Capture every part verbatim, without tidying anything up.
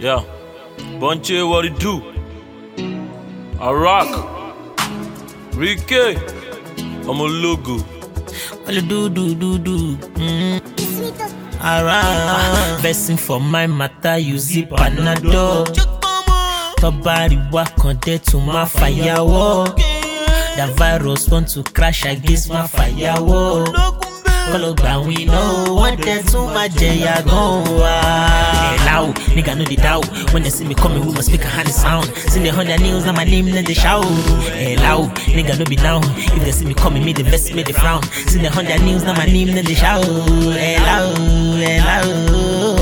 Yeah, Bunche, what it do? I rock. Ricky, I'm a logo. What you do, do, do, do? Mm-hmm. Alright. Versing for my matter, you zip Panadol. Tobari wakon de to my firewall. The virus want to crash against my firewall. Follow back, we know one day to my jaya go. Hey, loud, nigga know the doubt. When they see me coming with my speaker hand sound. See the hundred news, now my name in the shout. Hey, loud, nigga know be down. If they see me coming, me the vest, me the frown. See the hundred news, now my name in the shout. Hey, loud, hey, loud,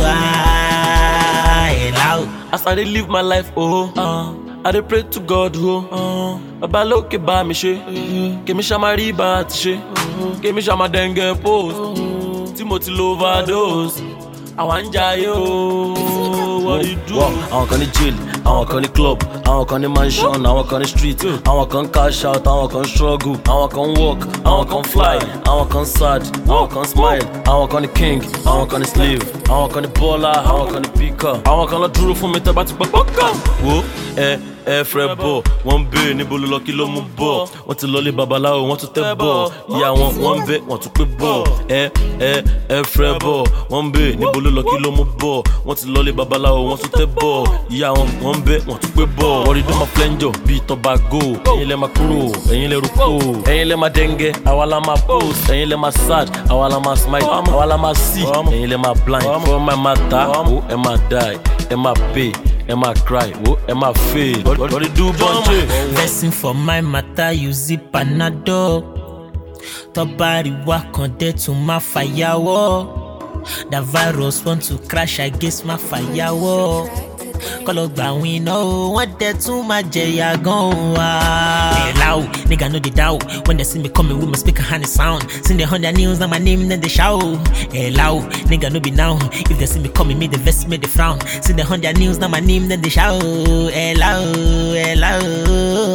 ah, hey, loud. As I dey live my life, oh, uh, I dey pray to God, oh, uh, Baba loke ba mi she, kemi shama riba ti she, kemi shama dengue post, Timothy overdose, àwọn jayé o, what you do? Àwọn kan ní jail, àwọn kan ní club, àwọn kan ní mansion, àwọn kan ní street, àwọn kan cash out, àwọn kan struggle, àwọn kan walk, àwọn kan fly, àwọn kan sad, àwọn kan smile, àwọn kan ní king, àwọn kan ní slave, àwọn kan ní baller, àwọn kan ní picker, àwọn kan lọ dúró fún mi tẹ́ bá ti gbọ́ pọ́kàn. Wo ẹ ẹ fẹ́ bọ̀, wọ́n ń bè níbo ló lọ kí ló mú bọ̀, wọ́n ti lọlé babaláwo, wọ́n tún tẹ́ bọ̀, ìyá wọn wọ́n ń bẹ, wọ́n tún pé bọ̀, ẹ ẹ ẹ fẹ́ bọ̀, wọ́n ń bè níbo ló lọ kí ló mú bọ̀, wọ́n ti lọlé babaláwo, wọ́n tún tẹ́ bọ̀, ìyá wọn wọ́n ń bẹ, wọ́n tún pé bọ̀. Wọ́n rí dọ́mọ flẹ́njọ bíi Tobago, ẹ̀yin lẹ́ máa kúrò, ẹ̀yin lẹ́ rúkọ, ẹ̀yin lẹ́ máa dengue, àwa la máa post, ẹ̀yin lẹ́ máa sad, àwa la máa smile, àwa la máa see, ẹ̀yin lẹ́ máa blind, for my matter, ó ẹ máa die, ẹ máa pay. Am I cry? Oh, am I fail? What, what, what it do, Bunche? Versing for my matter, you zip Panadol. Tobari wakon de to my firewall. The virus want to crash against my firewall. Color back, we know what they to my jaya go. Hey, loud, nigga know the doubt. When they see me coming with my speaker hand sound. See the hundred news, now my name in the shout. Hey, loud, nigga know be now. If they see me coming, me the vest, me the frown. See the hundred news, now my name in the shout. Hey, loud, hey, loud,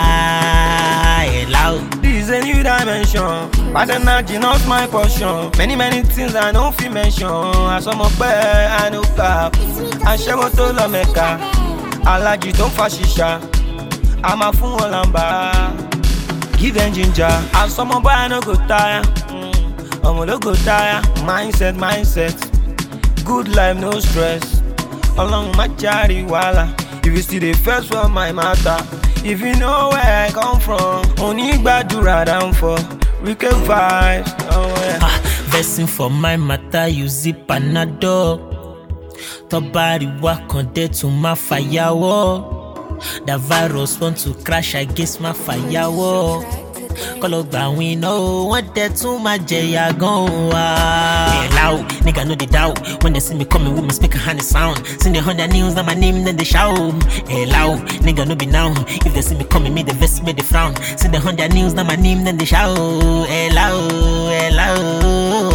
ah, hey, loud. This is a new dimension. But energy not my portion. Many many things I don't feel mention. I saw my bear, I know cap. I share what to la mecca. I like you don't fascisha. I'm a fool lamba. Give them ginger. I saw my boy I no go tire. I'm a go tire. Mindset, mindset. Good life, no stress. Along my jari wala. If you see the first one, my matter. If you know where I come from, only gbadura down for Ricky vibes. Oh yeah. Ah, versing for my matter, you zip Panadol. Tobari wakon de to my firewall. The virus want to crash against my firewall. Color back, we know what they to my jaya go. Hey, loud, nigga know the doubt. When they see me coming with my speaker hand sound. See the hundred news, now my name in the shout. Hey, loud, nigga know be now. If they see me coming, me the vest, me the frown. See the hundred news, now my name in the shout. Hey, loud, hey, loud,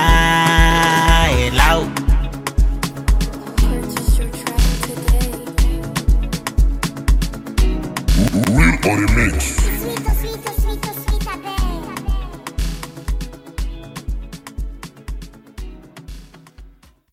ah, hey, loud. Real on the mix.